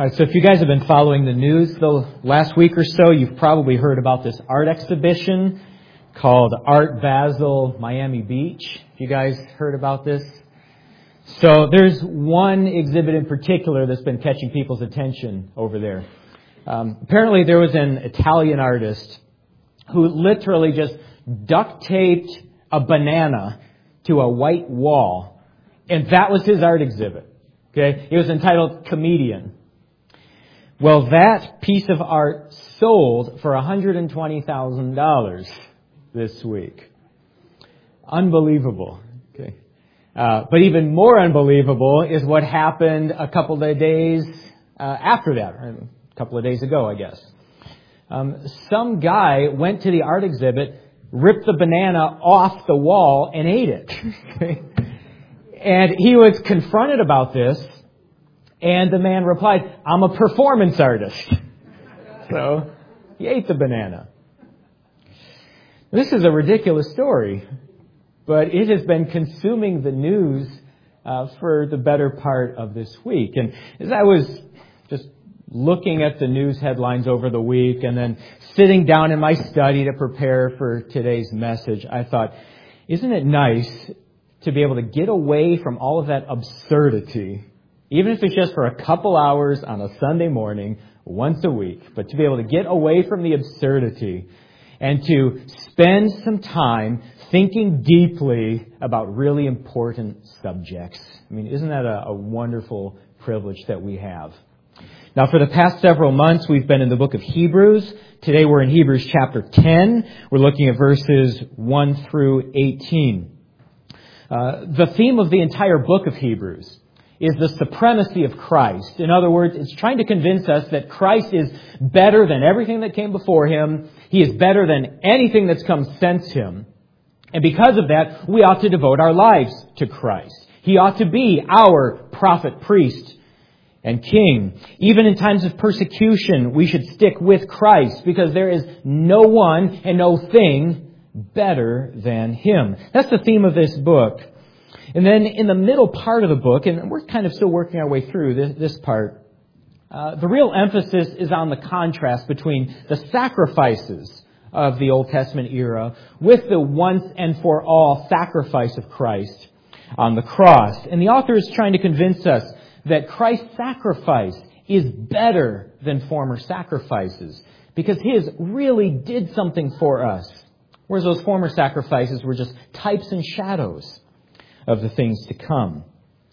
All right, so if you guys have been following the news the last week or so, you've probably heard about this art exhibition called Art Basel Miami Beach. If you guys heard about this? So there's one exhibit in particular that's been catching people's attention over there. Apparently there was an Italian artist who literally just duct taped a banana to a white wall, and that was his art exhibit. Okay, it was entitled Comedian. Well, that piece of art sold for $120,000 this week. Unbelievable. Okay. But even more unbelievable is what happened a couple of days after that, or a couple of days ago, I guess. Some guy went to the art exhibit, ripped the banana off the wall, and ate it. Okay. And he was confronted about this. And the man replied, "I'm a performance artist." So he ate the banana. This is a ridiculous story, but it has been consuming the news for the better part of this week. And as I was just looking at the news headlines over the week and then sitting down in my study to prepare for today's message, I thought, isn't it nice to be able to get away from all of that absurdity, even if it's just for a couple hours on a Sunday morning, once a week, but to be able to get away from the absurdity and to spend some time thinking deeply about really important subjects. I mean, isn't that a wonderful privilege that we have? Now, for the past several months, we've been in the book of Hebrews. Today we're in Hebrews chapter 10. We're looking at verses 1 through 18. The theme of the entire book of Hebrews is the supremacy of Christ. In other words, it's trying to convince us that Christ is better than everything that came before Him. He is better than anything that's come since Him. And because of that, we ought to devote our lives to Christ. He ought to be our prophet, priest, and king. Even in times of persecution, we should stick with Christ because there is no one and no thing better than Him. That's the theme of this book. And then in the middle part of the book, and we're kind of still working our way through this part, the real emphasis is on the contrast between the sacrifices of the Old Testament era with the once and for all sacrifice of Christ on the cross. And the author is trying to convince us that Christ's sacrifice is better than former sacrifices because His really did something for us, whereas those former sacrifices were just types and shadows of the things to come.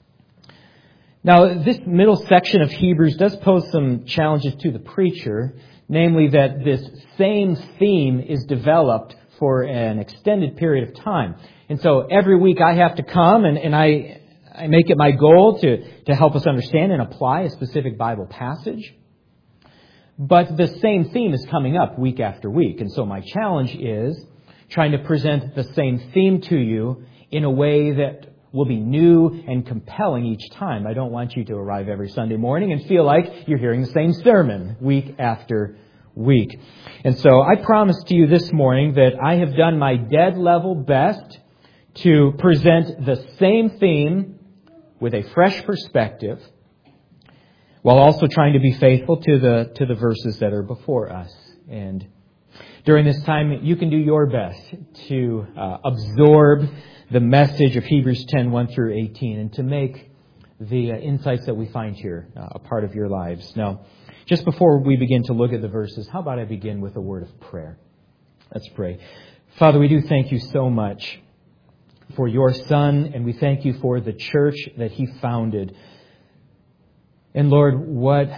Now, this middle section of Hebrews does pose some challenges to the preacher, namely that this same theme is developed for an extended period of time. And so every week I have to come and I make it my goal to help us understand and apply a specific Bible passage. But the same theme is coming up week after week. And so my challenge is trying to present the same theme to you in a way that will be new and compelling each time. I don't want you to arrive every Sunday morning and feel like you're hearing the same sermon week after week. And so I promise to you this morning that I have done my dead level best to present the same theme with a fresh perspective while also trying to be faithful to the verses that are before us. And during this time, you can do your best to absorb the message of Hebrews 10, 1 through 18, and to make the insights that we find here a part of your lives. Now, just before we begin to look at the verses, how about I begin with a word of prayer? Let's pray. Father, we do thank you so much for your Son, and we thank you for the church that He founded. And Lord, what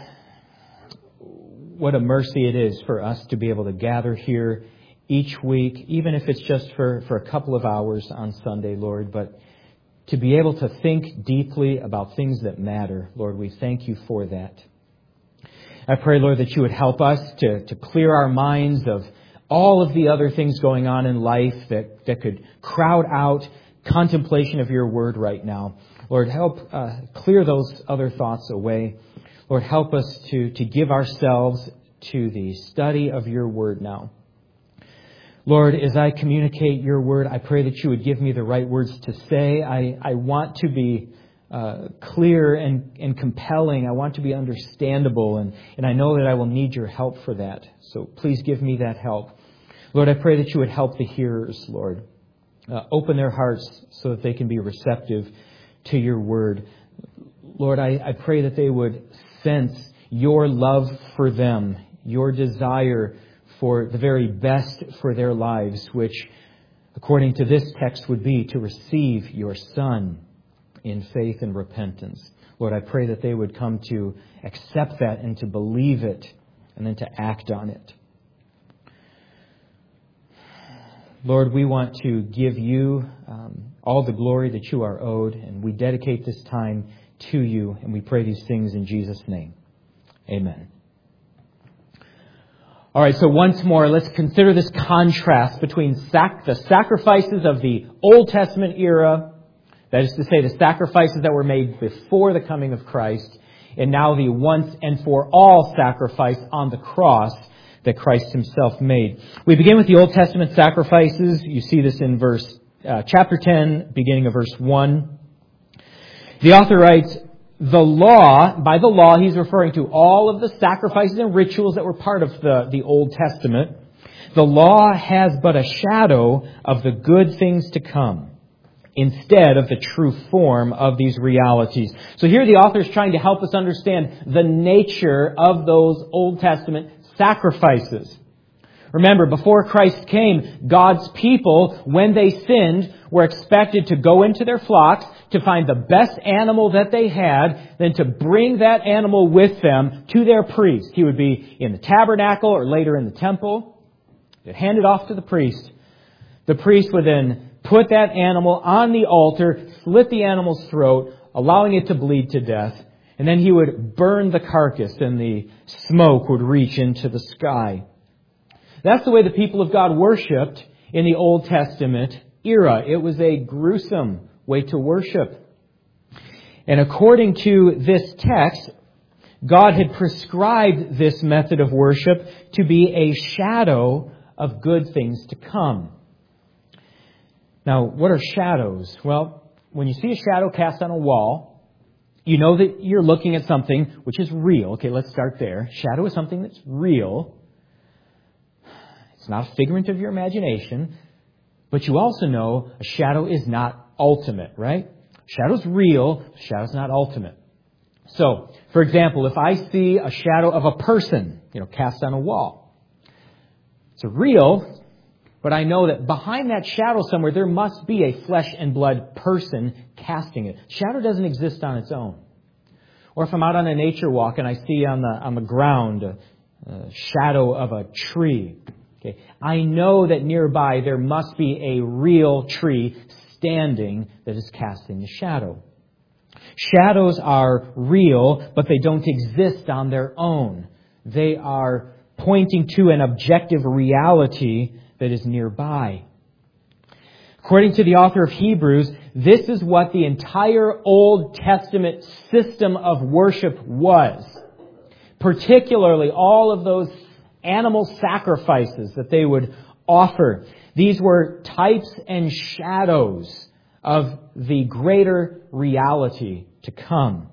a mercy it is for us to be able to gather here each week, even if it's just for a couple of hours on Sunday, Lord, but to be able to think deeply about things that matter. Lord, we thank you for that. I pray, Lord, that you would help us to clear our minds of all of the other things going on in life that could crowd out contemplation of your word right now. Lord, help clear those other thoughts away. Lord, help us to give ourselves to the study of your word now. Lord, as I communicate your word, I pray that you would give me the right words to say. I want to be clear and compelling. I want to be understandable, and I know that I will need your help for that. So please give me that help. Lord, I pray that you would help the hearers, Lord. Open their hearts so that they can be receptive to your word. Lord, I pray that they would sense your love for them, your desire for the very best for their lives, which, according to this text, would be to receive your Son in faith and repentance. Lord, I pray that they would come to accept that and to believe it and then to act on it. Lord, we want to give you all the glory that you are owed, and we dedicate this time to you, and we pray these things in Jesus' name. Amen. All right, so once more, let's consider this contrast between the sacrifices of the Old Testament era, that is to say, the sacrifices that were made before the coming of Christ, and now the once and for all sacrifice on the cross that Christ himself made. We begin with the Old Testament sacrifices. You see this in chapter 10, beginning of verse 1. The author writes, by the law, he's referring to all of the sacrifices and rituals that were part of the Old Testament. The law has but a shadow of the good things to come, instead of the true form of these realities. So here the author is trying to help us understand the nature of those Old Testament sacrifices. Remember, before Christ came, God's people, when they sinned, were expected to go into their flocks, to find the best animal that they had, then to bring that animal with them to their priest. He would be in the tabernacle or later in the temple. They'd hand it off to the priest. The priest would then put that animal on the altar, slit the animal's throat, allowing it to bleed to death, and then he would burn the carcass and the smoke would reach into the sky. That's the way the people of God worshipped in the Old Testament era. It was a gruesome way to worship. And according to this text, God had prescribed this method of worship to be a shadow of good things to come. Now, what are shadows? Well, when you see a shadow cast on a wall, you know that you're looking at something which is real. Okay, let's start there. Shadow is something that's real. It's not a figment of your imagination. But you also know a shadow is not ultimate, right? Shadow's real. Shadow's not ultimate. So, for example, if I see a shadow of a person, cast on a wall, it's real. But I know that behind that shadow somewhere, there must be a flesh and blood person casting it. Shadow doesn't exist on its own. Or if I'm out on a nature walk and I see on the ground a shadow of a tree, okay, I know that nearby there must be a real tree standing that is casting a shadow. Shadows are real, but they don't exist on their own. They are pointing to an objective reality that is nearby. According to the author of Hebrews, this is what the entire Old Testament system of worship was. Particularly all of those animal sacrifices that they would offer. These were types and shadows of the greater reality to come.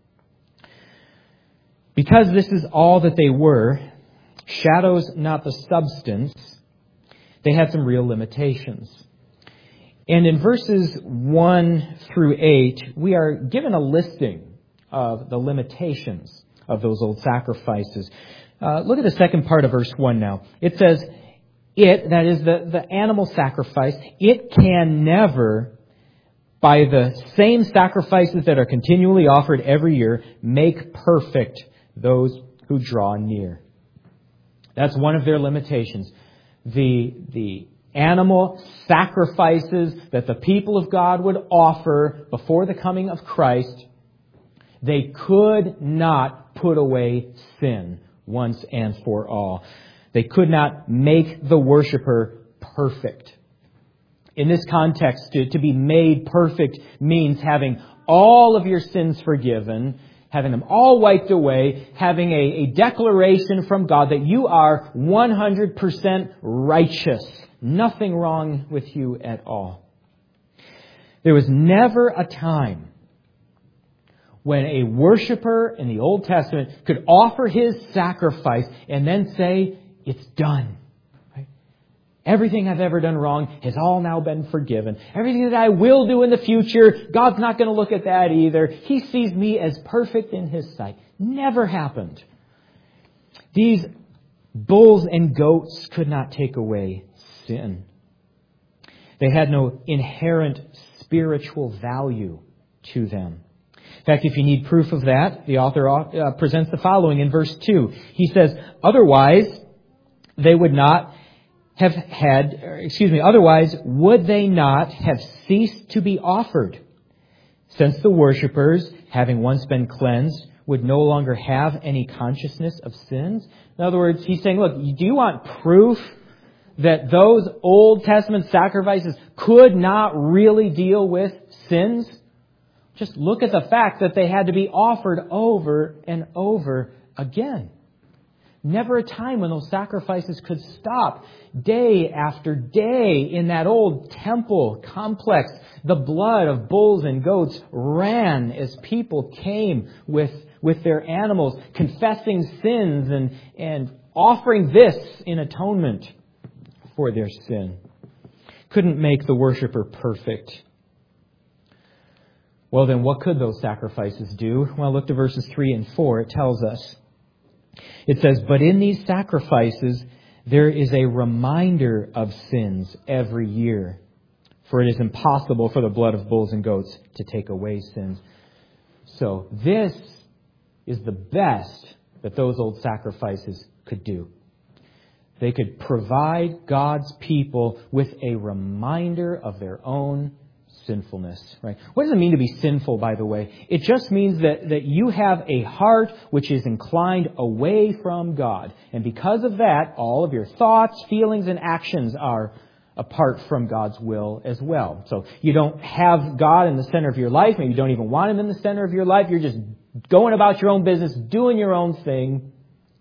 Because this is all that they were, shadows, not the substance, they had some real limitations. And in verses 1 through 8, we are given a listing of the limitations of those old sacrifices. Look at the second part of verse 1 now. It says, that is the animal sacrifice, it can never, by the same sacrifices that are continually offered every year, make perfect those who draw near. That's one of their limitations. The animal sacrifices that the people of God would offer before the coming of Christ, they could not put away sin once and for all. They could not make the worshiper perfect. In this context, to be made perfect means having all of your sins forgiven, having them all wiped away, having a declaration from God that you are 100% righteous. Nothing wrong with you at all. There was never a time when a worshiper in the Old Testament could offer his sacrifice and then say, it's done. Right? Everything I've ever done wrong has all now been forgiven. Everything that I will do in the future, God's not going to look at that either. He sees me as perfect in His sight. Never happened. These bulls and goats could not take away sin. They had no inherent spiritual value to them. In fact, if you need proof of that, the author presents the following in verse 2. He says, otherwise would they not have ceased to be offered, since the worshippers, having once been cleansed, would no longer have any consciousness of sins? In other words, he's saying, look, do you want proof that those Old Testament sacrifices could not really deal with sins? Just look at the fact that they had to be offered over and over again. Never a time when those sacrifices could stop. Day after day in that old temple complex, the blood of bulls and goats ran as people came with their animals, confessing sins and offering this in atonement for their sin. Couldn't make the worshiper perfect. Well, then what could those sacrifices do? Well, look to verses 3 and 4. It tells us. It says, but in these sacrifices there is a reminder of sins every year. For it is impossible for the blood of bulls and goats to take away sins. So this is the best that those old sacrifices could do. They could provide God's people with a reminder of their own sinfulness. Right? What does it mean to be sinful, by the way? It just means that you have a heart which is inclined away from God. And because of that, all of your thoughts, feelings, and actions are apart from God's will as well. So you don't have God in the center of your life. Maybe you don't even want Him in the center of your life. You're just going about your own business, doing your own thing.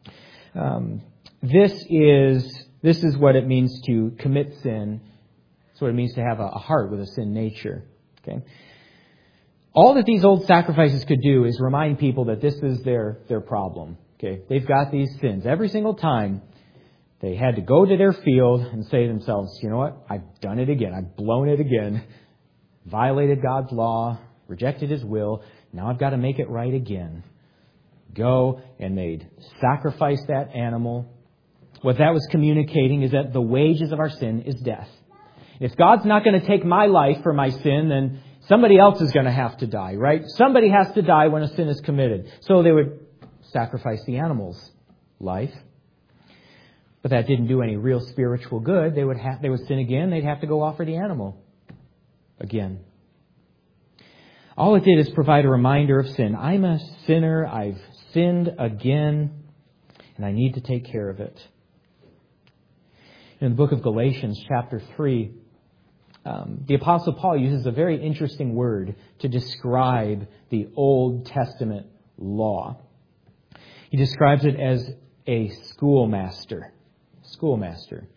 This is what it means to commit sin. It's what it means to have a heart with a sin nature. Okay? All that these old sacrifices could do is remind people that this is their problem. Okay? They've got these sins. Every single time they had to go to their field and say to themselves, you know what? I've done it again. I've blown it again. Violated God's law. Rejected His will. Now I've got to make it right again. Go, and they'd sacrifice that animal. What that was communicating is that the wages of our sin is death. If God's not going to take my life for my sin, then somebody else is going to have to die, right? Somebody has to die when a sin is committed. So they would sacrifice the animal's life. But that didn't do any real spiritual good. They would sin again. They'd have to go offer the animal again. All it did is provide a reminder of sin. I'm a sinner. I've sinned again, and I need to take care of it. In the book of Galatians, chapter 3, the Apostle Paul uses a very interesting word to describe the Old Testament law. He describes it as a schoolmaster. Schoolmaster.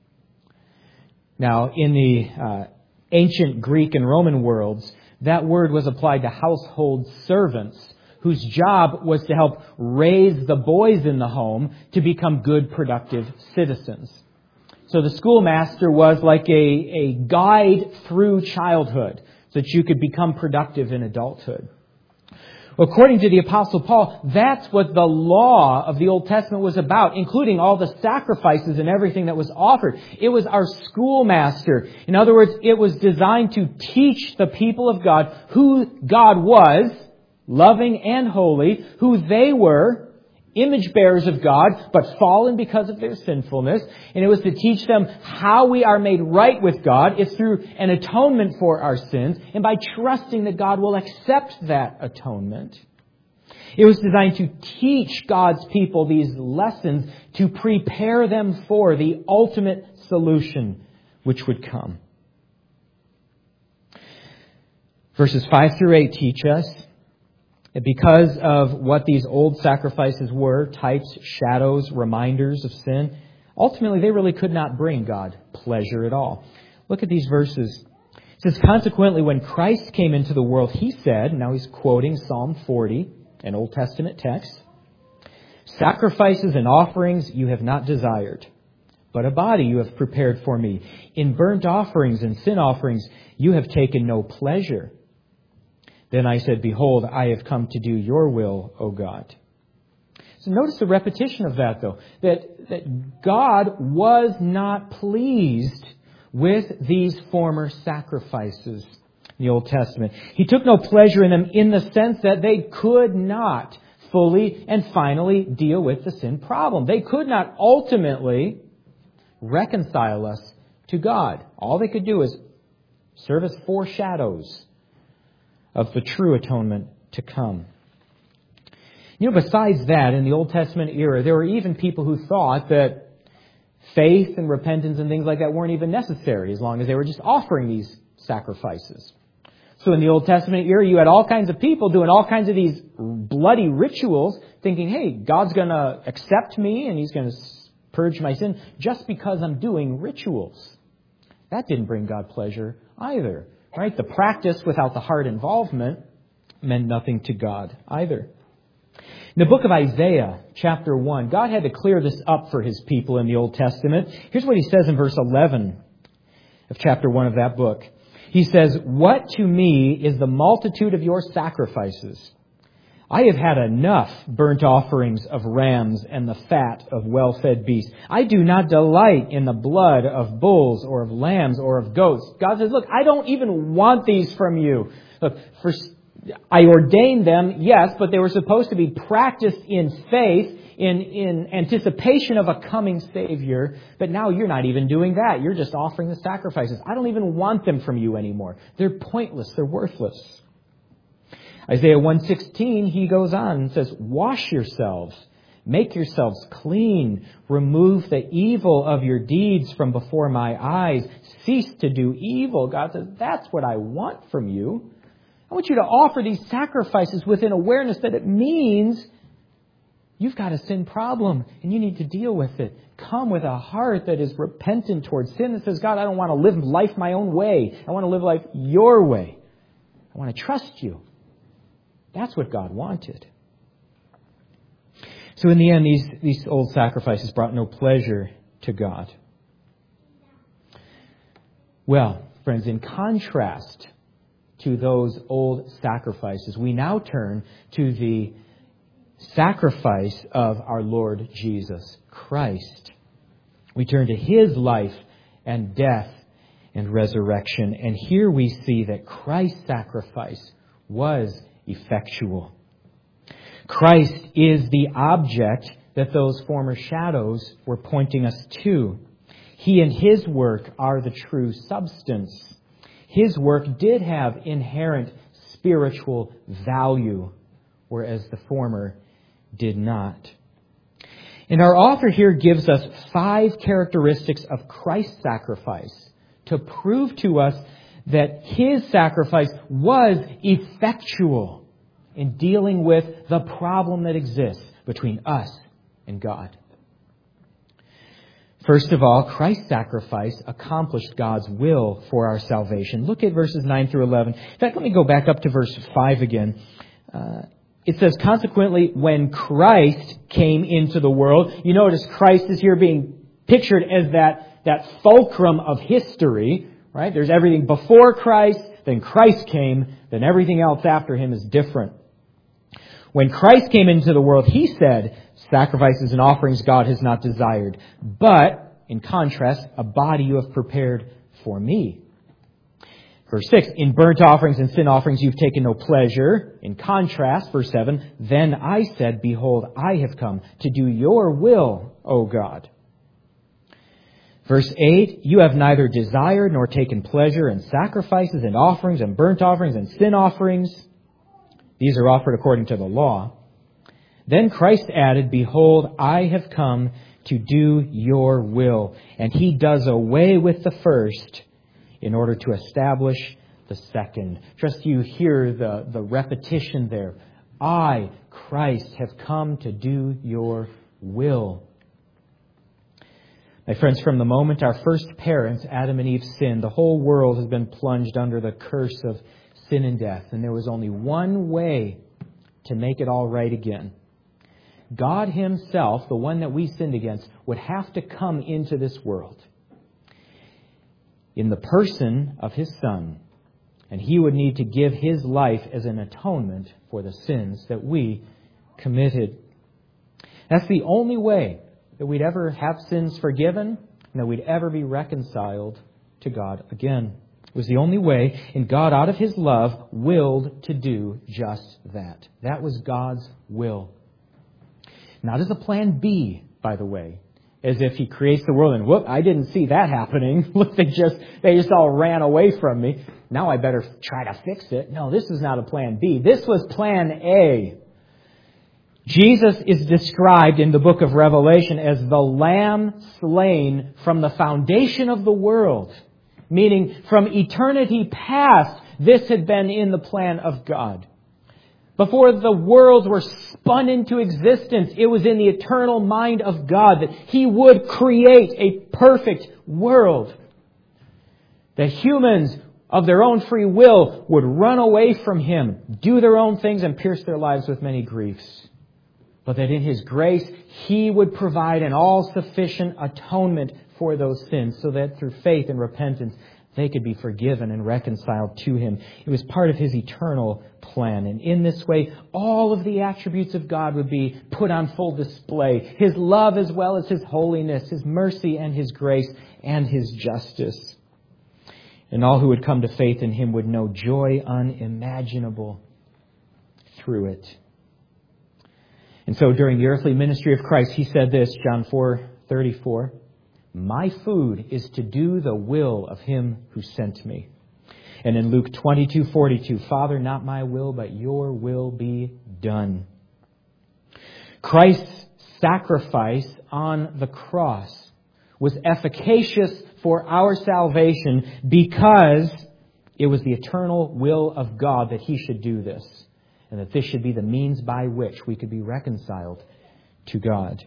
Now, in the ancient Greek and Roman worlds, that word was applied to household servants whose job was to help raise the boys in the home to become good, productive citizens. So the schoolmaster was like a guide through childhood so that you could become productive in adulthood. According to the Apostle Paul, that's what the law of the Old Testament was about, including all the sacrifices and everything that was offered. It was our schoolmaster. In other words, it was designed to teach the people of God who God was, loving and holy, who they were, image bearers of God, but fallen because of their sinfulness. And it was to teach them how we are made right with God. It's through an atonement for our sins and by trusting that God will accept that atonement. It was designed to teach God's people these lessons to prepare them for the ultimate solution which would come. Verses 5 through 8 teach us that because of what these old sacrifices were, types, shadows, reminders of sin, ultimately they really could not bring God pleasure at all. Look at these verses. It says, consequently, when Christ came into the world, he said, now he's quoting Psalm 40, an Old Testament text, sacrifices and offerings you have not desired, but a body you have prepared for me. In burnt offerings and sin offerings you have taken no pleasure. Then I said, behold, I have come to do your will, O God. So notice the repetition of that, though, that God was not pleased with these former sacrifices in the Old Testament. He took no pleasure in them in the sense that they could not fully and finally deal with the sin problem. They could not ultimately reconcile us to God. All they could do is serve as foreshadows of the true atonement to come. Besides that, in the Old Testament era, there were even people who thought that faith and repentance and things like that weren't even necessary as long as they were just offering these sacrifices. So in the Old Testament era, you had all kinds of people doing all kinds of these bloody rituals, thinking, hey, God's going to accept me and He's going to purge my sin just because I'm doing rituals. That didn't bring God pleasure either, right? The practice without the heart involvement meant nothing to God either. In the book of Isaiah, chapter 1, God had to clear this up for His people in the Old Testament. Here's what He says in verse 11 of chapter 1 of that book. He says, what to me is the multitude of your sacrifices? I have had enough burnt offerings of rams and the fat of well-fed beasts. I do not delight in the blood of bulls or of lambs or of goats. God says, look, I don't even want these from you. Look, I ordained them, yes, but they were supposed to be practiced in faith, in anticipation of a coming Savior. But now you're not even doing that. You're just offering the sacrifices. I don't even want them from you anymore. They're pointless. They're worthless. Isaiah 1:16, he goes on and says, wash yourselves, make yourselves clean, remove the evil of your deeds from before my eyes, cease to do evil. God says, that's what I want from you. I want you to offer these sacrifices with an awareness that it means you've got a sin problem and you need to deal with it. Come with a heart that is repentant towards sin that says, God, I don't want to live life my own way. I want to live life your way. I want to trust you. That's what God wanted. So in the end, these old sacrifices brought no pleasure to God. Well, friends, in contrast to those old sacrifices, we now turn to the sacrifice of our Lord Jesus Christ. We turn to His life and death and resurrection. And here we see that Christ's sacrifice was effectual. Christ is the object that those former shadows were pointing us to. He and His work are the true substance. His work did have inherent spiritual value, whereas the former did not. And our author here gives us 5 characteristics of Christ's sacrifice to prove to us that His sacrifice was effectual in dealing with the problem that exists between us and God. First of all, Christ's sacrifice accomplished God's will for our salvation. Look at verses 9 through 11. In fact, let me go back up to verse 5 again. It says, consequently, when Christ came into the world, you notice Christ is here being pictured as that fulcrum of history, right? There's everything before Christ, then Christ came, then everything else after Him is different. When Christ came into the world, He said, sacrifices and offerings God has not desired, but, in contrast, a body you have prepared for me. Verse 6, in burnt offerings and sin offerings you've taken no pleasure. In contrast, verse 7, then I said, behold, I have come to do your will, O God. Verse 8, you have neither desired nor taken pleasure in sacrifices and offerings and burnt offerings and sin offerings. These are offered according to the law. Then Christ added, behold, I have come to do your will. And He does away with the first in order to establish the second. Trust you hear the repetition there. I, Christ, have come to do your will. My friends, from the moment our first parents, Adam and Eve, sinned, the whole world has been plunged under the curse of sin and death. And there was only one way to make it all right again. God Himself, the one that we sinned against, would have to come into this world in the person of His Son. And He would need to give His life as an atonement for the sins that we committed. That's the only way that we'd ever have sins forgiven and that we'd ever be reconciled to God again. It was the only way, and God, out of His love, willed to do just that. That was God's will. Not as a plan B, by the way, as if He creates the world and, whoop, I didn't see that happening. Look, they just all ran away from me. Now I better try to fix it. No, this is not a plan B. This was plan A. Jesus is described in the book of Revelation as the Lamb slain from the foundation of the world. Meaning, from eternity past, this had been in the plan of God. Before the worlds were spun into existence, it was in the eternal mind of God that He would create a perfect world. That humans, of their own free will, would run away from Him, do their own things, and pierce their lives with many griefs. But that in His grace, He would provide an all-sufficient atonement for those sins, so that through faith and repentance, they could be forgiven and reconciled to Him. It was part of His eternal plan. And in this way, all of the attributes of God would be put on full display. His love as well as His holiness, His mercy and His grace and His justice. And all who would come to faith in Him would know joy unimaginable through it. And so during the earthly ministry of Christ, He said this, John 4:34, "My food is to do the will of Him who sent me." And in Luke 22:42, "Father, not my will, but your will be done." Christ's sacrifice on the cross was efficacious for our salvation because it was the eternal will of God that He should do this, and that this should be the means by which we could be reconciled to God.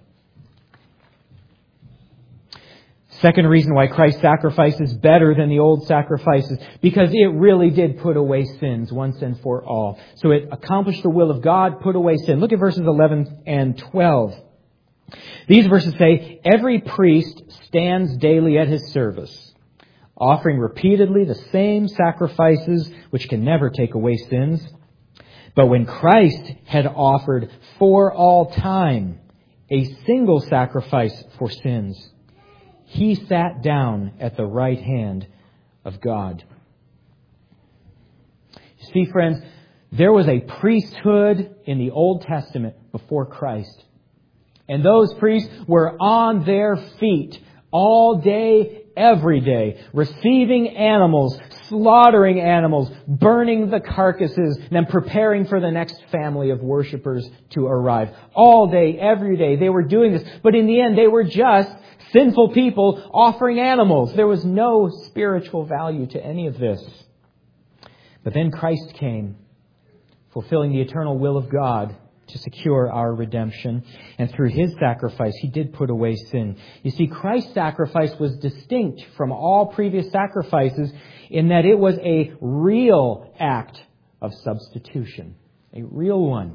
Second reason why Christ's sacrifice is better than the old sacrifices, because it really did put away sins once and for all. So it accomplished the will of God, put away sin. Look at verses 11 and 12. These verses say, "Every priest stands daily at his service, offering repeatedly the same sacrifices which can never take away sins. But when Christ had offered for all time a single sacrifice for sins, He sat down at the right hand of God." You see, friends, there was a priesthood in the Old Testament before Christ. And those priests were on their feet all day, every day, receiving animals, slaughtering animals, burning the carcasses, and then preparing for the next family of worshipers to arrive. All day, every day, they were doing this. But in the end, they were just sinful people offering animals. There was no spiritual value to any of this. But then Christ came, fulfilling the eternal will of God to secure our redemption. And through His sacrifice, He did put away sin. You see, Christ's sacrifice was distinct from all previous sacrifices in that it was a real act of substitution. A real one.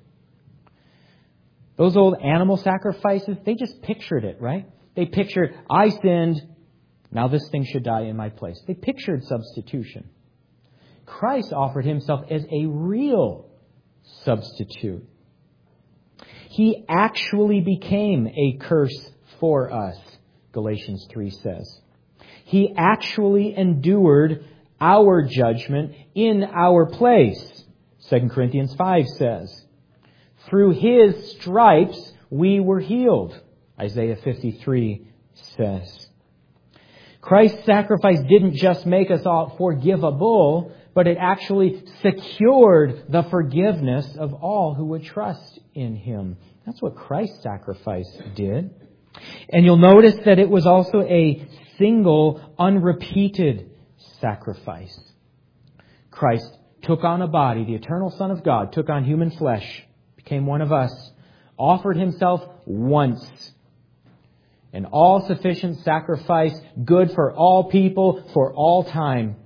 Those old animal sacrifices, they just pictured it, right? They pictured, I sinned, now this thing should die in my place. They pictured substitution. Christ offered Himself as a real substitute. He actually became a curse for us, Galatians 3 says. He actually endured our judgment in our place, 2 Corinthians 5 says. Through His stripes we were healed, Isaiah 53 says. Christ's sacrifice didn't just make us all forgivable, but it actually secured the forgiveness of all who would trust in Him. That's what Christ's sacrifice did. And you'll notice that it was also a single, unrepeated sacrifice. Christ took on a body, the eternal Son of God, took on human flesh, became one of us, offered Himself once, an all-sufficient sacrifice, good for all people, for all time.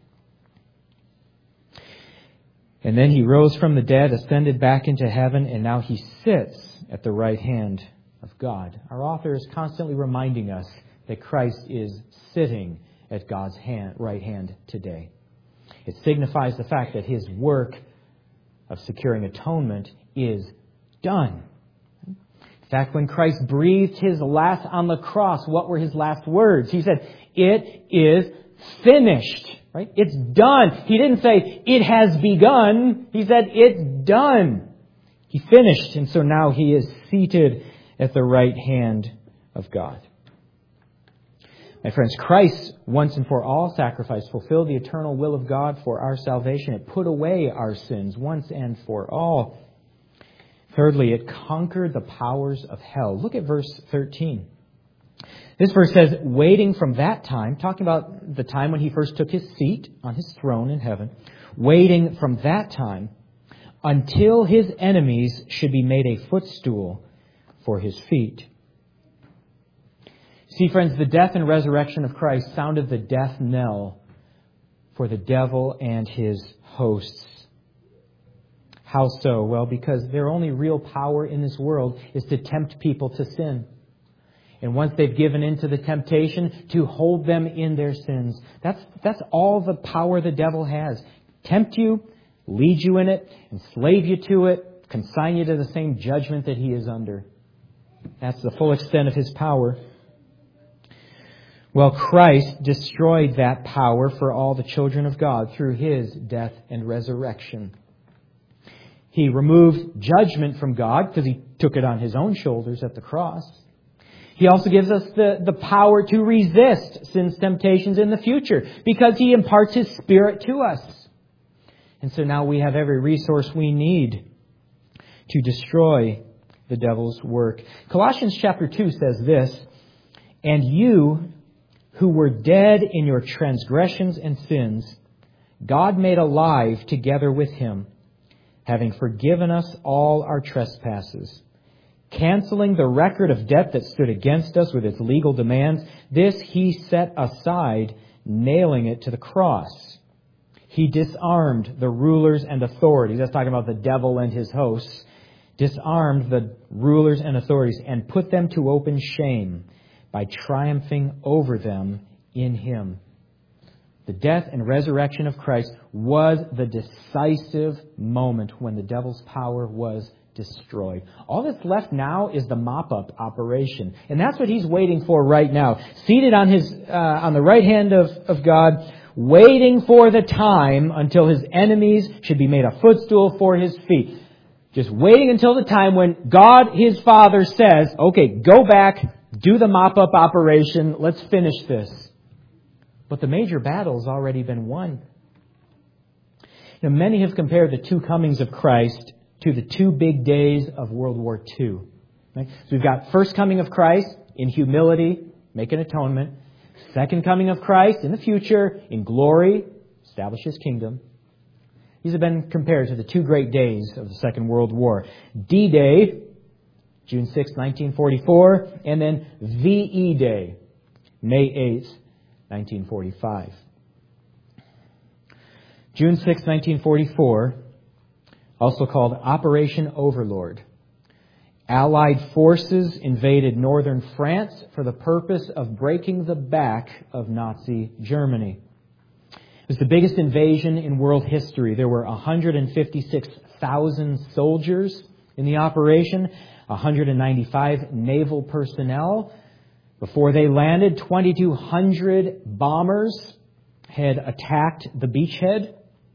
And then he rose from the dead, ascended back into heaven, and now he sits at the right hand of God. Our author is constantly reminding us that Christ is sitting at God's right hand today. It signifies the fact that his work of securing atonement is done. In fact, when Christ breathed his last on the cross, what were his last words? He said, "It is finished." Right? It's done. He didn't say, "It has begun." He said, "It's done." He finished, and so now he is seated at the right hand of God. My friends, Christ's once and for all sacrifice fulfilled the eternal will of God for our salvation. It put away our sins once and for all. Thirdly, it conquered the powers of hell. Look at verse 13. This verse says, waiting from that time, talking about the time when he first took his seat on his throne in heaven, waiting from that time until his enemies should be made a footstool for his feet. See, friends, the death and resurrection of Christ sounded the death knell for the devil and his hosts. How so? Well, because their only real power in this world is to tempt people to sin. And once they've given in to the temptation, to hold them in their sins. That's all the power the devil has. Tempt you, lead you in it, enslave you to it, consign you to the same judgment that he is under. That's the full extent of his power. Well, Christ destroyed that power for all the children of God through his death and resurrection. He removed judgment from God because he took it on his own shoulders at the cross. He also gives us the power to resist sin's temptations in the future because he imparts his Spirit to us. And so now we have every resource we need to destroy the devil's work. Colossians chapter 2 says this, "And you who were dead in your transgressions and sins, God made alive together with him, having forgiven us all our trespasses, canceling the record of debt that stood against us with its legal demands. This he set aside, nailing it to the cross. He disarmed the rulers and authorities." That's talking about the devil and his hosts. Disarmed the rulers and authorities and put them to open shame by triumphing over them in him. The death and resurrection of Christ was the decisive moment when the devil's power was destroyed. All that's left now is the mop-up operation. And that's what he's waiting for right now. Seated on the right hand of God, waiting for the time until his enemies should be made a footstool for his feet. Just waiting until the time when God, his Father, says, "Okay, go back, do the mop-up operation, let's finish this." But the major battle has already been won. You know, many have compared the two comings of Christ to the two big days of World War II. Right? So we've got first coming of Christ in humility, make an atonement. Second coming of Christ in the future, in glory, establish his kingdom. These have been compared to the two great days of the Second World War. D-Day, June 6, 1944, and then VE Day, May 8, 1945. June 6, 1944, also called Operation Overlord. Allied forces invaded northern France for the purpose of breaking the back of Nazi Germany. It was the biggest invasion in world history. There were 156,000 soldiers in the operation, 195 naval personnel. Before they landed, 2,200 bombers had attacked the beachhead.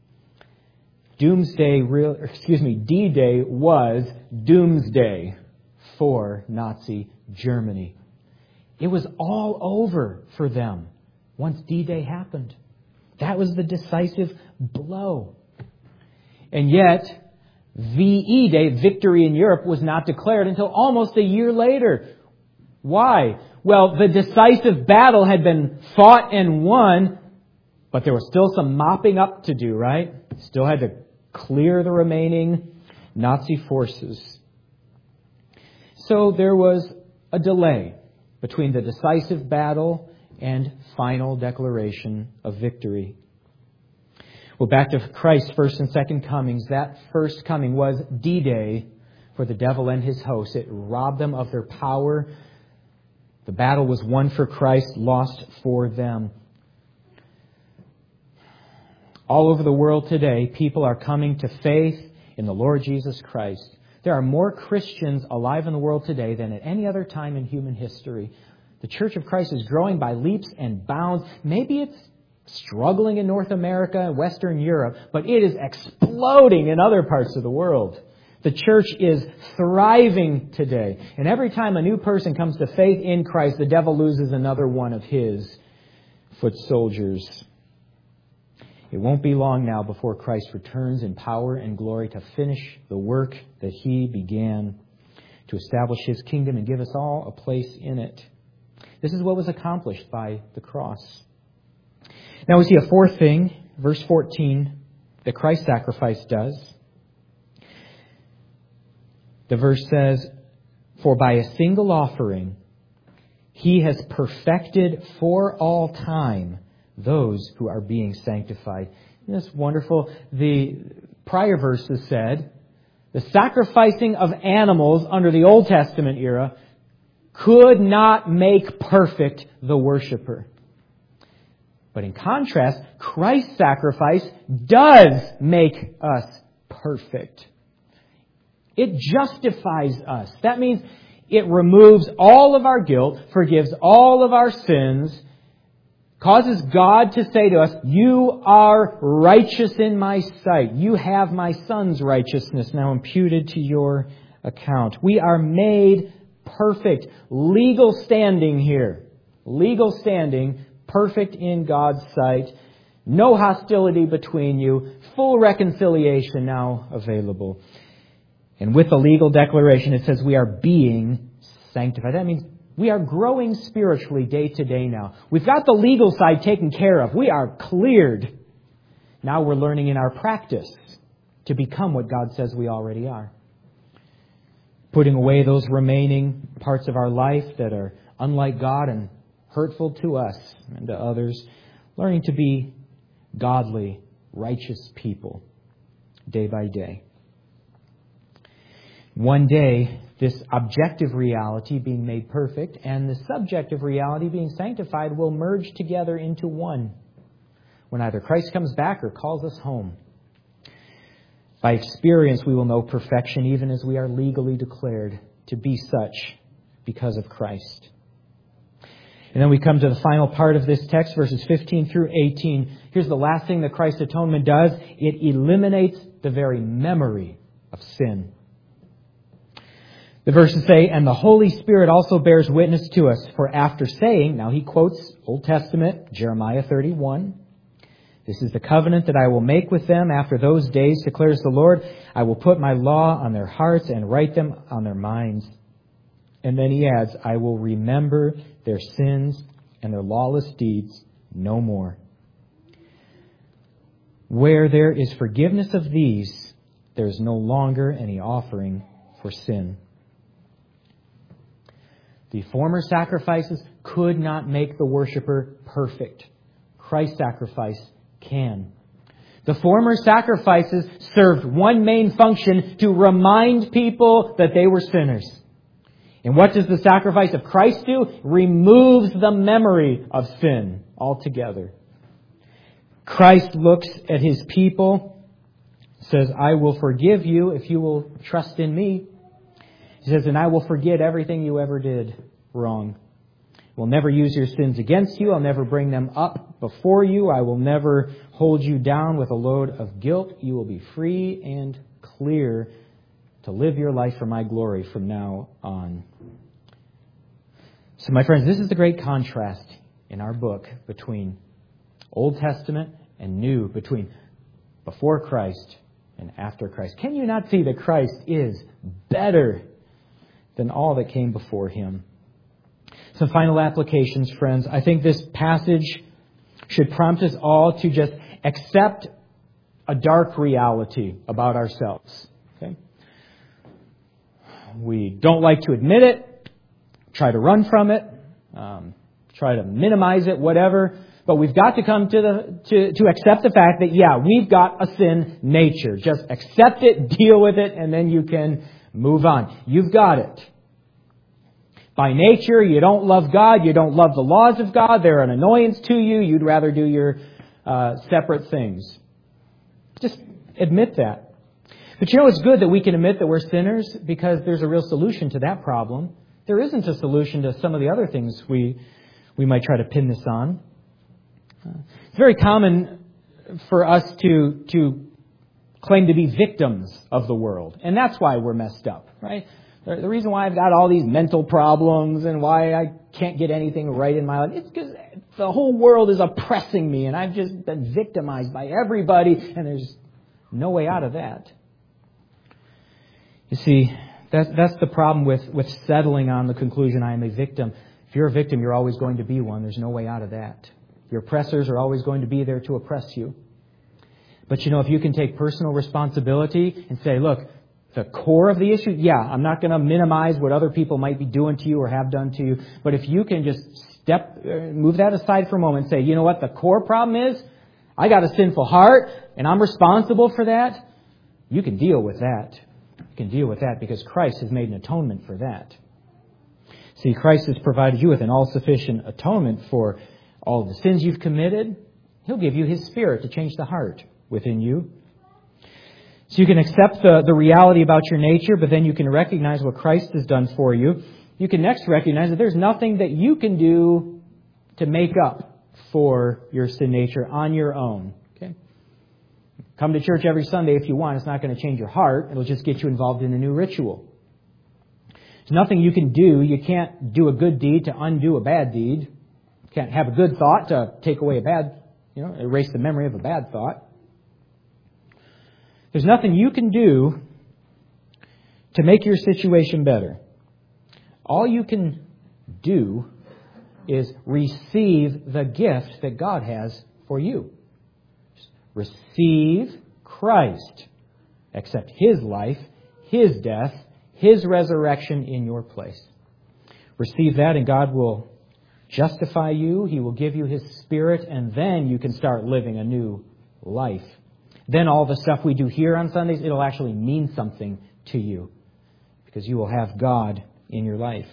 D-Day was doomsday for Nazi Germany. It was all over for them once D-Day happened. That was the decisive blow. And yet, VE Day, victory in Europe, was not declared until almost a year later. Why? Well, the decisive battle had been fought and won, but there was still some mopping up to do, right? Still had to clear the remaining Nazi forces. So there was a delay. between the decisive battle and final declaration of victory. Well, back to Christ's first and second comings. That first coming was D-Day for the devil and his hosts. It robbed them of their power. The battle was won for Christ, lost for them. All over the world today, people are coming to faith in the Lord Jesus Christ. There are more Christians alive in the world today than at any other time in human history. The Church of Christ is growing by leaps and bounds. Maybe it's struggling in North America and Western Europe, but it is exploding in other parts of the world. The church is thriving today. And every time a new person comes to faith in Christ, the devil loses another one of his foot soldiers. It won't be long now before Christ returns in power and glory to finish the work that He began, to establish His kingdom and give us all a place in it. This is what was accomplished by the cross. Now we see a fourth thing, verse 14, that Christ's sacrifice does. The verse says, "For by a single offering He has perfected for all time those who are being sanctified." Isn't this wonderful? The prior verses said, the sacrificing of animals under the Old Testament era could not make perfect the worshiper. But in contrast, Christ's sacrifice does make us perfect. It justifies us. That means it removes all of our guilt, forgives all of our sins, causes God to say to us, "You are righteous in my sight. You have my Son's righteousness now imputed to your account." We are made perfect. Legal standing here. Legal standing, perfect in God's sight. No hostility between you. Full reconciliation now available. And with the legal declaration, it says we are being sanctified. That means we are growing spiritually day to day now. We've got the legal side taken care of. We are cleared. Now we're learning in our practice to become what God says we already are. Putting away those remaining parts of our life that are unlike God and hurtful to us and to others. Learning to be godly, righteous people day by day. One day, this objective reality being made perfect and the subjective reality being sanctified will merge together into one when either Christ comes back or calls us home. By experience, we will know perfection even as we are legally declared to be such because of Christ. And then we come to the final part of this text, verses 15 through 18. Here's the last thing that Christ's atonement does. It eliminates the very memory of sin. The verses say, "And the Holy Spirit also bears witness to us, for after saying," now he quotes Old Testament, Jeremiah 31, "This is the covenant that I will make with them after those days, declares the Lord. I will put my law on their hearts and write them on their minds." And then he adds, "I will remember their sins and their lawless deeds no more." Where there is forgiveness of these, there is no longer any offering for sin. The former sacrifices could not make the worshiper perfect. Christ's sacrifice can. The former sacrifices served one main function: to remind people that they were sinners. And what does the sacrifice of Christ do? Removes the memory of sin altogether. Christ looks at His people, says, "I will forgive you if you will trust in me." He says, "And I will forget everything you ever did wrong. Will never use your sins against you. I'll never bring them up before you. I will never hold you down with a load of guilt. You will be free and clear to live your life for my glory from now on." So my friends, this is the great contrast in our book between Old Testament and New, between before Christ and after Christ. Can you not see that Christ is better than all that came before Him? Some final applications, friends. I think this passage should prompt us all to just accept a dark reality about ourselves. Okay? We don't like to admit it, try to run from it, try to minimize it, whatever. But we've got to come to accept the fact that, yeah, we've got a sin nature. Just accept it, deal with it, and then you can move on. You've got it. By nature, you don't love God. You don't love the laws of God. They're an annoyance to you. You'd rather do your separate things. Just admit that. But it's good that we can admit that we're sinners because there's a real solution to that problem. There isn't a solution to some of the other things we might try to pin this on. It's very common for us to claim to be victims of the world. And that's why we're messed up, right? The reason why I've got all these mental problems and why I can't get anything right in my life, it's because the whole world is oppressing me and I've just been victimized by everybody and there's no way out of that. You see, that's the problem with settling on the conclusion I am a victim. If you're a victim, you're always going to be one. There's no way out of that. Your oppressors are always going to be there to oppress you. But if you can take personal responsibility and say, look, the core of the issue, yeah, I'm not going to minimize what other people might be doing to you or have done to you. But if you can just move that aside for a moment and say, you know what, the core problem is, I got a sinful heart and I'm responsible for that. You can deal with that. You can deal with that because Christ has made an atonement for that. See, Christ has provided you with an all-sufficient atonement for all of the sins you've committed. He'll give you His Spirit to change the heart within you. So you can accept the reality about your nature, but then you can recognize what Christ has done for you. You can next recognize that there's nothing that you can do to make up for your sin nature on your own. Okay? Come to church every Sunday if you want. It's not going to change your heart. It'll just get you involved in a new ritual. There's nothing you can do. You can't do a good deed to undo a bad deed. You can't have a good thought to take away a bad, erase the memory of a bad thought. There's nothing you can do to make your situation better. All you can do is receive the gift that God has for you. Receive Christ. Accept His life, His death, His resurrection in your place. Receive that and God will justify you. He will give you His Spirit and then you can start living a new life. Then all the stuff we do here on Sundays, it'll actually mean something to you because you will have God in your life.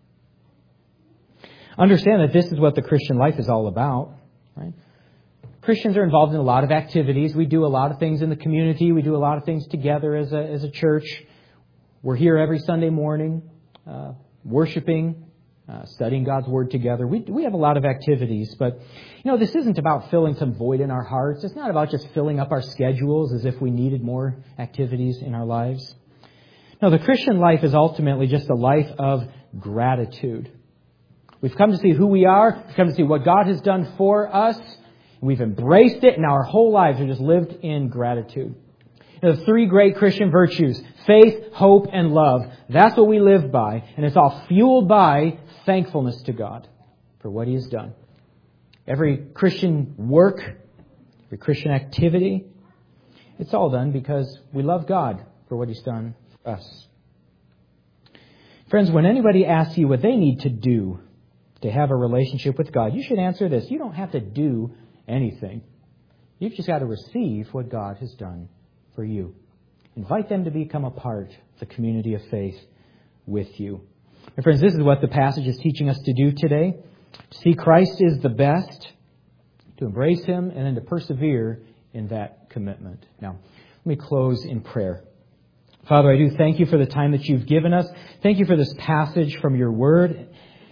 Understand that this is what the Christian life is all about, right? Christians are involved in a lot of activities. We do a lot of things in the community. We do a lot of things together as a church. We're here every Sunday morning, worshiping, studying God's Word together. We have a lot of activities, but this isn't about filling some void in our hearts. It's not about just filling up our schedules as if we needed more activities in our lives. No, the Christian life is ultimately just a life of gratitude. We've come to see who we are. We've come to see what God has done for us. We've embraced it, and our whole lives are just lived in gratitude. The three great Christian virtues, faith, hope, and love. That's what we live by, and it's all fueled by thankfulness to God for what He has done. Every Christian work, every Christian activity, it's all done because we love God for what He's done for us. Friends, when anybody asks you what they need to do to have a relationship with God, you should answer this. You don't have to do anything. You've just got to receive what God has done for you. Invite them to become a part of the community of faith with you. And friends, this is what the passage is teaching us to do today. To see Christ is the best, to embrace Him, and then to persevere in that commitment. Now, let me close in prayer. Father, I do thank You for the time that You've given us. Thank You for this passage from Your Word.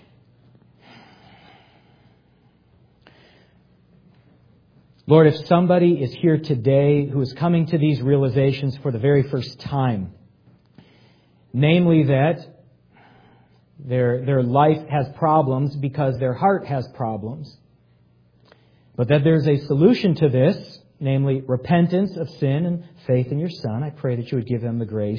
Lord, if somebody is here today who is coming to these realizations for the very first time, namely that their life has problems because their heart has problems, but that there's a solution to this, namely repentance of sin and faith in Your Son, I pray that You would give them the grace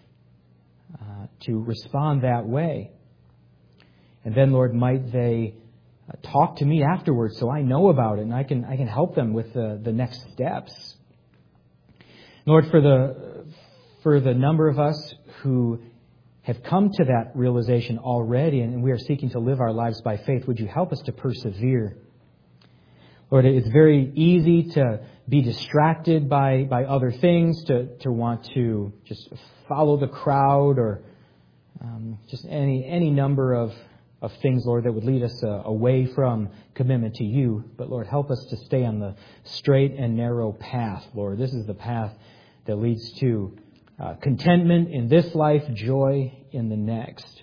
to respond that way. And then, Lord, might they talk to me afterwards so I know about it and I can help them with the next steps. Lord, for the number of us who have come to that realization already, and we are seeking to live our lives by faith, would you help us to persevere? Lord, it's very easy to be distracted by other things, to want to just follow the crowd or just any number of things, Lord, that would lead us away from commitment to you. But, Lord, help us to stay on the straight and narrow path, Lord. This is the path that leads to contentment in this life, joy in the next.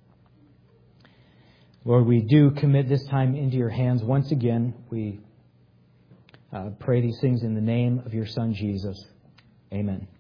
Lord, we do commit this time into your hands once again. We pray these things in the name of your Son, Jesus. Amen.